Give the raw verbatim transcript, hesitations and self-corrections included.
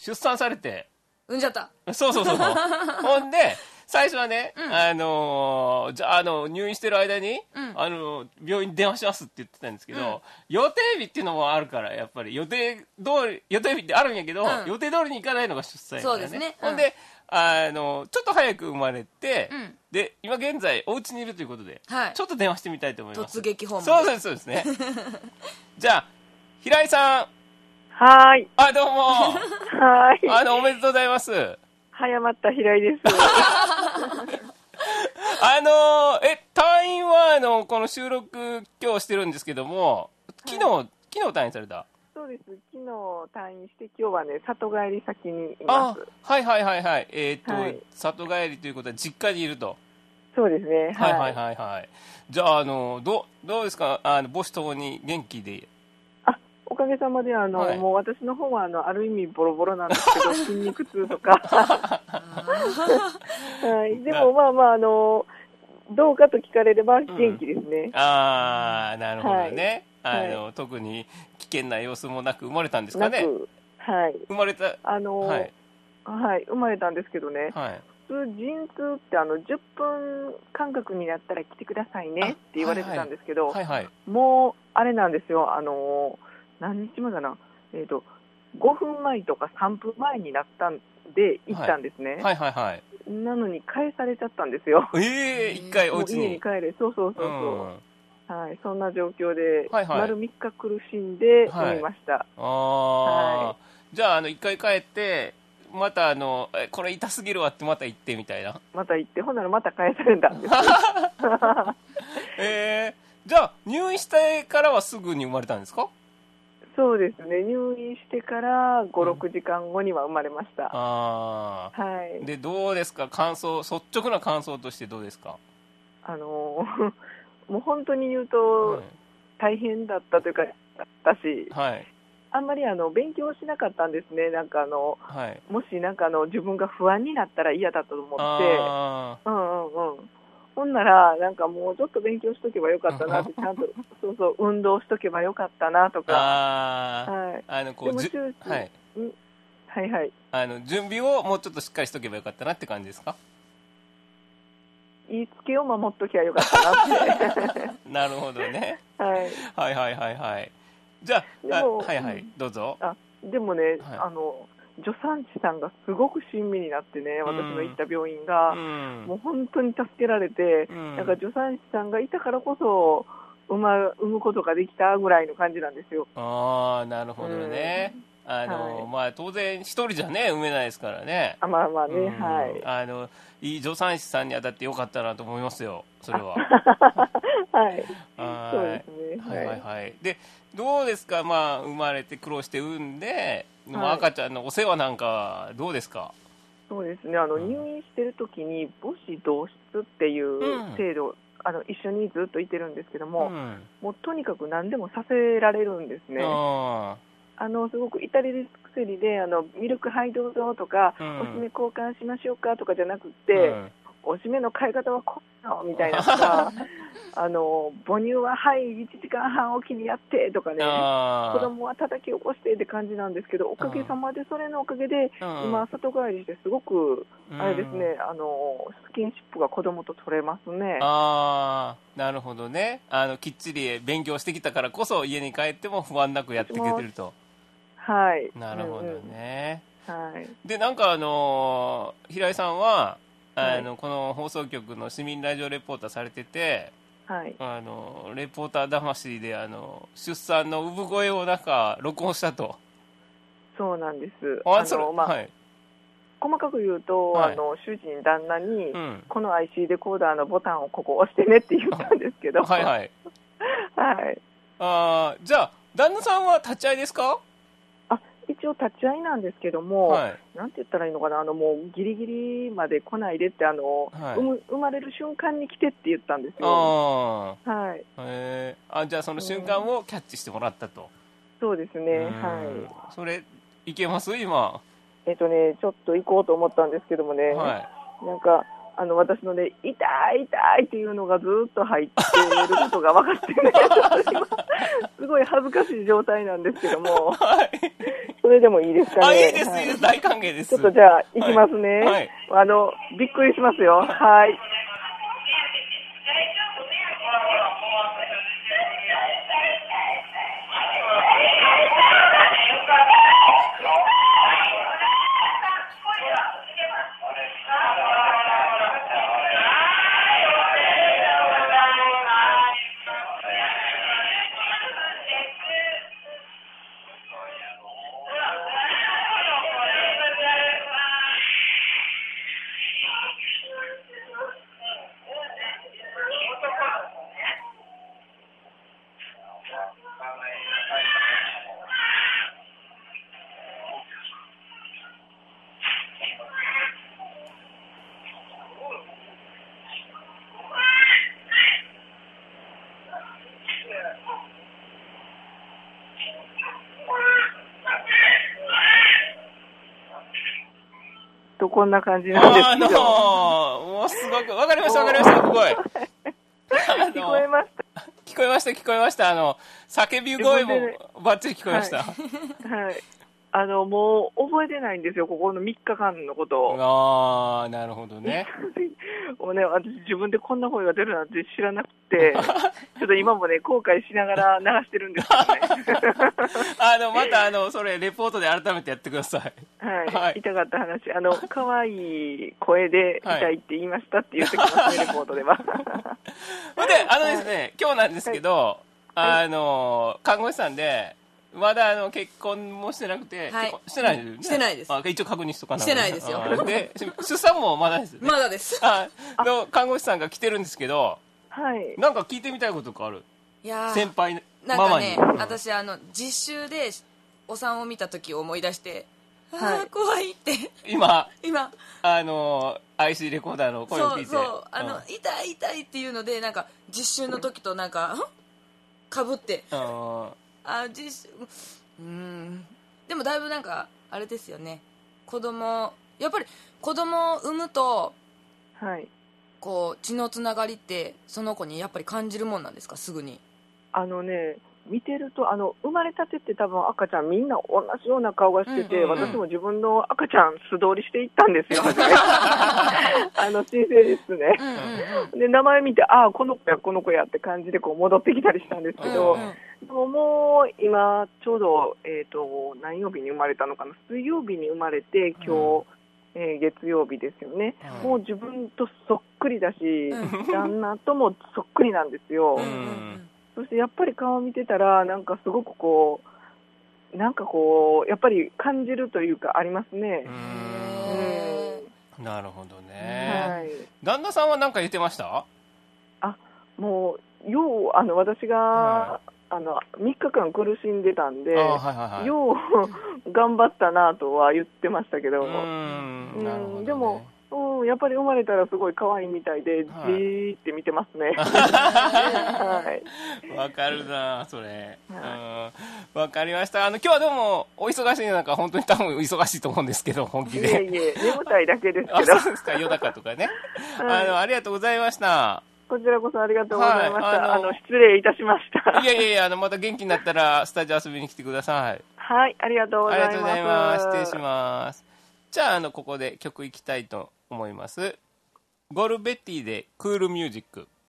出産されて、 産んじゃった。 そうそうそうほんで最初はね、うん、あのー、じゃあ、あの入院してる間に、うん、あの病院に電話しますって言ってたんですけど、うん、予定日っていうのもあるから、やっぱり予定通り予定日ってあるんやけど、うん、予定通りに行かないのが出産やからね。 そうですね、 ほんで、あのちょっと早く生まれて、うん、で今現在お家にいるということで、はい、ちょっと電話してみたいと思います。 突撃訪問。 そうですそうですねじゃあ平井さん。 はい。 あ、どうもはい。 あのおめでとうございます。 早まった平井ですあのえ退院はあのこの収録今日してるんですけども、昨日、はい、昨日退院された。 そうです。昨日退院して今日はね里帰り先にいます。 あ、はいはいはいはい。えー、っと、はい、里帰りということは実家にいると。 そうですね。 はいはいはいはい。じゃああのどどうですか、あの母子ともに元気で。 おかげさまであの、はい、もう私の方はあのある意味ボロボロなんですけど筋肉痛とか、はい、でもまあまああのどうかと聞かれれば元気ですね、うん、 ああなるほどね、はい、あの、はい、特に危険な様子もなく生まれたんですかね。 なく、はい、 生まれたあの、はいはい、生まれたんですけどね、はい、普通陣痛ってあのじゅっぷん間隔になったら来てくださいねって言われてたんですけど、はいはいはいはい、もうあれなんですよ、あの何日前かな、えーと、ごふんまえとかさんぷんまえになったんで行ったんですね、 はいはいはいはい、 なのに返されちゃったんですよ。 ええー、一回お家に家に帰れ、そうそうそうそう、うん、はい、そんな状況で、はいはい、丸みっか苦しんで産みました、はい、 あはい、じゃああの一回帰ってまたあのこれ痛すぎるわってまた行ってみたいな、 また行ってほんならまた返されたんですえー、じゃあ入院してからはすぐに生まれたんですか。 そうですね、入院してからご、ろくじかんごには生まれました、うん、 あ、はい、でどうですか、感想、率直な感想としてどうですか。 あのもう本当に言うと、はい、大変だったというかだったし、はい、あんまりあの勉強しなかったんですね。なんかあの、はい、もしなんかあの自分が不安になったら嫌だと思って、うんうんうん、ほんならなんかもうちょっと勉強しとけばよかったなってちゃんとそうそう運動しとけばよかったなとか、 あ、はい、あのこうでも終始、はい、 はいはい、 あの準備をもうちょっとしっかりしとけばよかったなって感じですか。 言いつけを守っときゃよかったなってなるほどね、 はい、 はいはいはいはい。じゃあ、あ、はいはい、どうぞ。 あ、でもね、はい、あの助産師さんがすごく親身になってね、私の行った病院が、うん、もう本当に助けられて、うん、なんか助産師さんがいたからこそ産ま、産むことができたぐらいの感じなんですよ。 ああ、なるほどね、うん、あの、はい、まあ、当然一人じゃね産めないですからね。 あ、まあまあね、うん、はい、 あのいい助産師さんに当たってよかったなと思いますよ、それははい、そうですね、 はいはいはい。でどうですか、まあ、生まれて苦労して産んで、はい、赤ちゃんのお世話なんかどうですか。 そうですね、あの、うん、入院してる時に母子同室っていう制度、うん、あの一緒にずっといてるんですけども、うん、もうとにかく何でもさせられるんですね。ああのすごく至れり尽くせりで、あのミルクはいどうぞとか、うん、おしめ交換しましょうかとかじゃなくて、うん、おしめの買い方はこうなのみたいなとかあの母乳ははいいちじかんはんおきにやってとかね、子供は叩き起こしてって感じなんですけど、おかげさまでそれのおかげで、うん、今里帰りしてすごく、うん、あれですね、あのスキンシップが子供と取れますね。 ああ、なるほどね。あのきっちり勉強してきたからこそ家に帰っても不安なくやっていけてると。 はい、 なるほどね、 うんうん、はい、 でなんかあの平井さんはあの、はい、この放送局の市民ラジオレポーターされてて、はい、あのレポーター魂であの出産の産声をなんか録音したと。 そうなんです。あの、まあ、はい、細かく言うと、はい、あの主人旦那に、うん、この アイシー レコーダーのボタンをここ押してねって言ったんですけどはいはい、 はい、 あ、じゃあ旦那さんは立ち会いですか。 あ、一応立ち会いなんですけども、はい、なんて言ったらいいのかな、あのもうギリギリまで来ないでってあの、はい、産む、生まれる瞬間に来てって言ったんですよ。あ、はい、 へー、あ、じゃあその瞬間をキャッチしてもらったと、うん、 そうですね、はい。 それいけます今。 えっとね、ちょっと行こうと思ったんですけどもね、はい、なんかあの私のね、痛い痛いっていうのがずっと入っていることが分かってねすごい恥ずかしい状態なんですけども、 はい、 それでもいいですかね。 あ、いいです、 はい、 いいです、大歓迎です。 ちょっとじゃあ行きますね、 はいはい、 あのびっくりしますよ。はい。とこんな感じなんですけど、 あのー、もうすごくわかりましたわかりました、すごい聞こえました聞こえました聞こえました。あの叫び声もバッチリ聞こえました。はい、 はい、あのもう覚えてないんですよ、ここのみっかかんのことを。 ああ、なるほどね。 もうね、私自分でこんな声が出るなんて知らなくてちょっと今もね後悔しながら流してるんですけどねあのまたあのそれレポートで改めてやってください。 はい、 はい、 痛かった話、あの可愛い声で痛いって言いましたって言ってきますね、はい、レポートではであのですね、はい、今日なんですけど、はい、あの看護師さんでまだあの結婚もしてなくて、 はい、 してないですね、 うん、してないです。 あ、一応確認しとかなしてないですよ。 で出産もまだです、ね、 まだです。 あの看護師さんが来てるんですけど、 はい、 なんか聞いてみたいことかある？ いや先輩なんかね、 ママに。 私あの実習でお産を見た時を思い出して、 はい、 あー怖いって今今あの アイシー レコーダーの声を聞いて、 そうそうあの、うん、痛い痛いっていうのでなんか実習の時となんかかぶって、うん、あ実習うんでもだいぶなんかあれですよね、子供やっぱり子供を産むと、 はい、 こう血のつながりってその子にやっぱり感じるもんなんですか？すぐに。 あのね見てるとあの生まれたてって多分赤ちゃんみんな同じような顔がしてて、うんうんうん、私も自分の赤ちゃん素通りしていったんですよあの新生ですね、うんうんうん、で名前見てああこの子やこの子やって感じでこう戻ってきたりしたんですけど、うんうん、でももう今ちょうど、えーと、何曜日に生まれたのかな、水曜日に生まれて今日、うんえー、月曜日ですよね、うん、もう自分とそっくりだし、うん、旦那ともそっくりなんですよ、うんうんそしてやっぱり顔を見てたらなんかすごくこうなんかこうやっぱり感じるというかありますね。うーん、なるほどね、 はい、 旦那さんは何か言ってました？ あもうようあの私が、はい、あのみっかかん苦しんでたんで、はいはいはい、よう頑張ったなとは言ってましたけど、うーんなるほどね、でもうん、やっぱり生まれたらすごい可愛いみたいで、じーって見てますね。 はい。わかるな、それ。はい、うん。わかりました。あの今日はどうもお忙しい中本当に多分忙しいと思うんですけど本気で。 いえいえ眠たいだけですけど。 あ、そうですか。夜中とかね。はい、あのありがとうございました。 こちらこそありがとうございました。はい、あの、あの失礼いたしました。 いやいやいや、あのまた元気になったらスタジオ遊びに来てください。 はい、ありがとうございます。 ありがとうございます。失礼します。じゃああのここで曲いきたいと思います。ゴルベッティでクールミュージック。